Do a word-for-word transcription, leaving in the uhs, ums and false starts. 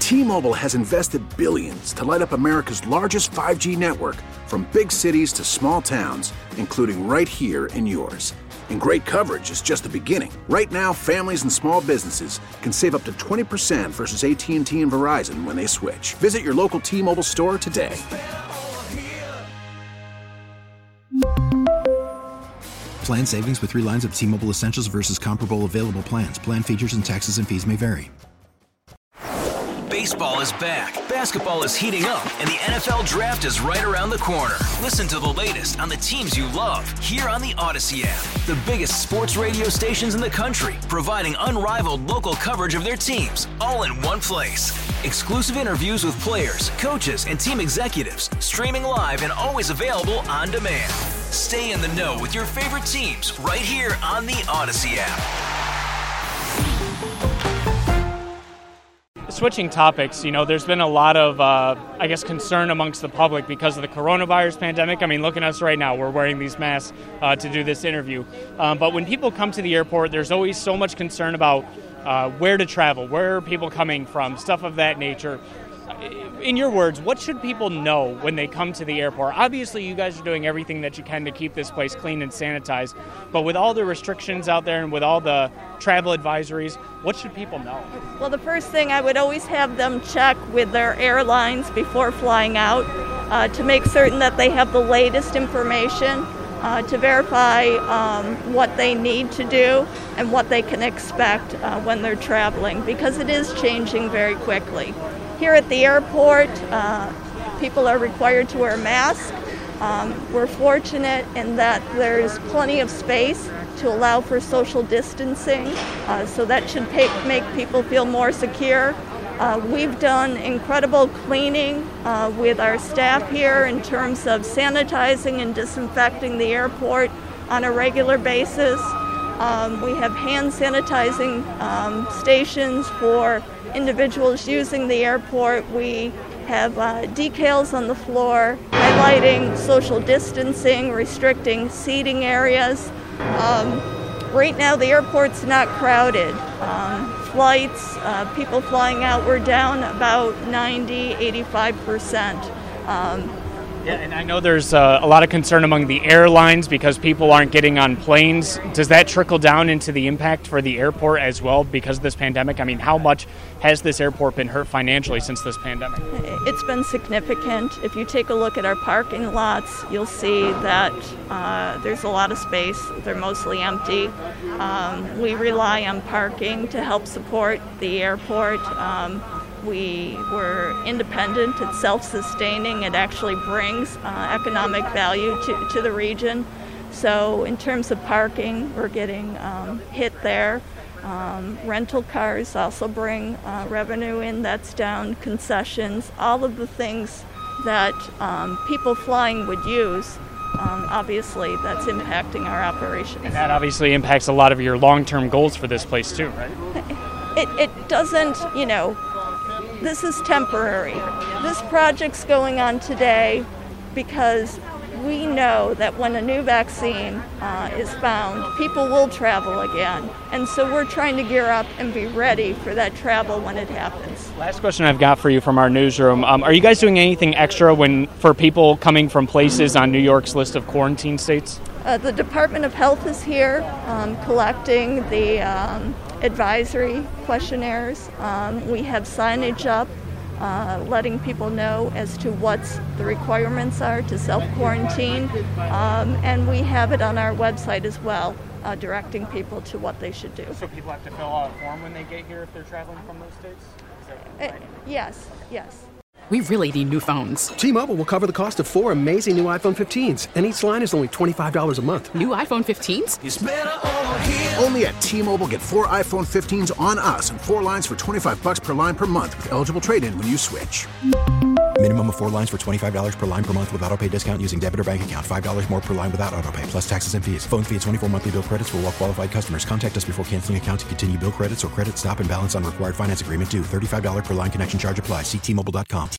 T-Mobile has invested billions to light up America's largest five G network, from big cities to small towns, including right here in yours. And great coverage is just the beginning. Right now, families and small businesses can save up to twenty percent versus A T and T and Verizon when they switch. Visit your local T-Mobile store today. Plan savings with three lines of T-Mobile Essentials versus comparable available plans. Plan features and taxes and fees may vary. Baseball is back, basketball is heating up, and the N F L Draft is right around the corner. Listen to the latest on the teams you love here on the Odyssey app. The biggest sports radio stations in the country, providing unrivaled local coverage of their teams, all in one place. Exclusive interviews with players, coaches, and team executives, streaming live and always available on demand. Stay in the know with your favorite teams right here on the Odyssey app. Switching topics, you know, there's been a lot of, uh, I guess, concern amongst the public because of the coronavirus pandemic. I mean, look at us right now. We're wearing these masks uh, to do this interview. Um, but when people come to the airport, there's always so much concern about uh, where to travel, where are people coming from, stuff of that nature. In your words, what should people know when they come to the airport? Obviously, you guys are doing everything that you can to keep this place clean and sanitized. But with all the restrictions out there and with all the travel advisories, what should people know? Well, the first thing, I would always have them check with their airlines before flying out uh, to make certain that they have the latest information uh, to verify um, what they need to do and what they can expect uh, when they're traveling, because it is changing very quickly. Here at the airport, uh, people are required to wear a mask. Um, we're fortunate in that there's plenty of space to allow for social distancing, uh, so that should pay, make people feel more secure. Uh, we've done incredible cleaning uh, with our staff here in terms of sanitizing and disinfecting the airport on a regular basis. Um, we have hand sanitizing um, stations for individuals using the airport. We have uh, decals on the floor highlighting social distancing, restricting seating areas. Um, right now the airport's not crowded. Um, flights, uh, people flying out, we're down about ninety, eighty-five percent. Um, Yeah, and I know there's uh, a lot of concern among the airlines because people aren't getting on planes. Does that trickle down into the impact for the airport as well because of this pandemic? I mean, how much has this airport been hurt financially since this pandemic? It's been significant. If you take a look at our parking lots, you'll see that uh, there's a lot of space. They're mostly empty. Um, we rely on parking to help support the airport. Um, We were independent, it's self-sustaining, it actually brings uh, economic value to, to the region. So in terms of parking, we're getting um, hit there. Um, rental cars also bring uh, revenue in, that's down, concessions, all of the things that um, people flying would use. Um, obviously, that's impacting our operations. And that obviously impacts a lot of your long-term goals for this place too, right? It, it doesn't, you know, this is temporary. This project's going on today because we know that when a new vaccine uh, is found, people will travel again. And so we're trying to gear up and be ready for that travel when it happens. Last question I've got for you from our newsroom. Um, are you guys doing anything extra when for people coming from places on New York's list of quarantine states? Uh, the Department of Health is here um, collecting the um, advisory questionnaires. Um, we have signage up uh, letting people know as to what the requirements are to self-quarantine. Um, and we have it on our website as well, uh, directing people to what they should do. So people have to fill out a form when they get here if they're traveling from those states? Is that right? Uh, yes, yes. We really need new phones. T-Mobile will cover the cost of four amazing new iPhone fifteens, and each line is only twenty-five dollars a month. New iPhone fifteens? It's better over here. Only at T-Mobile, get four iPhone fifteens on us and four lines for twenty-five dollars per line per month with eligible trade-in when you switch. Minimum of four lines for twenty-five dollars per line per month with autopay discount using debit or bank account. five dollars more per line without autopay, plus taxes and fees. Phone fee at twenty-four monthly bill credits for well-qualified customers. Contact us before canceling account to continue bill credits or credit stop and balance on required finance agreement due. thirty-five dollars per line connection charge applies. See T Mobile dot com.